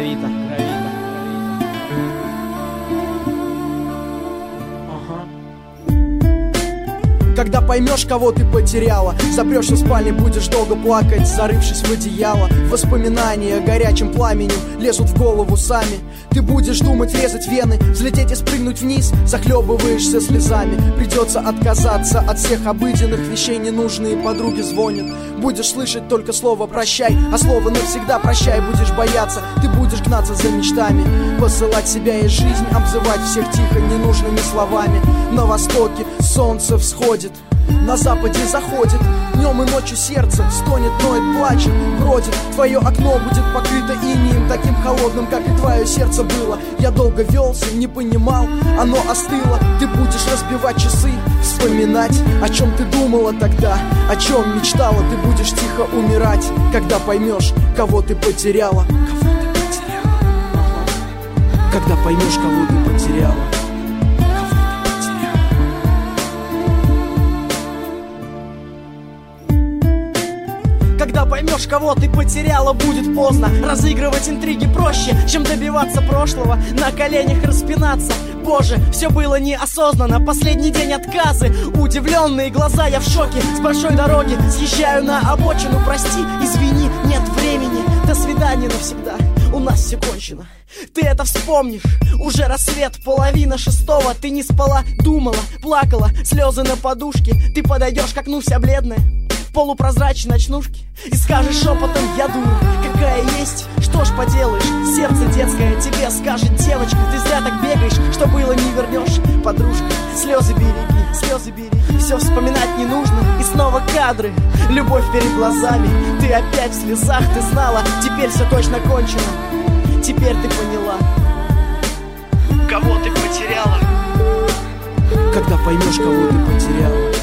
Гравита. Когда поймешь, кого ты потеряла, запрешься в спальне, будешь долго плакать, зарывшись в одеяло. Воспоминания горячим пламенем лезут в голову сами. Ты будешь думать, резать вены, взлететь и спрыгнуть вниз, захлебываешься слезами. Придется отказаться от всех обыденных вещей, ненужные подруги звонят. Будешь слышать только слово «прощай», а слово «навсегда прощай». Будешь бояться, ты будешь гнаться за мечтами, посылать себя и жизнь, обзывать всех тихо ненужными словами. На востоке солнце всходит, на западе заходит, днем и ночью сердце стонет, ноет, плачет, бродит. Твое окно будет покрыто инеем, таким холодным, как и твое сердце было. Я долго велся, не понимал, оно остыло. Ты будешь разбивать часы, вспоминать, о чем ты думала тогда, о чем мечтала. Ты будешь тихо умирать, когда поймешь, кого ты потеряла. Когда поймешь, кого ты потеряла. Когда поймешь, кого ты потеряла, будет поздно. Разыгрывать интриги проще, чем добиваться прошлого, на коленях распинаться. Боже, все было неосознанно, последний день отказы, удивленные глаза, я в шоке. С большой дороги съезжаю на обочину, прости, извини, нет времени. До свидания навсегда, у нас все кончено. Ты это вспомнишь, уже рассвет, 5:30. Ты не спала, думала, плакала, слезы на подушке. Ты подойдешь к окну вся бледная, полупрозрачной ночнушки, и скажешь шепотом: я дура, какая есть, что ж поделаешь, сердце детское тебе скажет: девочка, ты зря так бегаешь, что было не вернешь. Подружка, слезы береги, все вспоминать не нужно. И снова кадры, любовь перед глазами, ты опять в слезах. Ты знала, теперь все точно кончено, теперь ты поняла, кого ты потеряла. Когда поймешь, кого ты потеряла.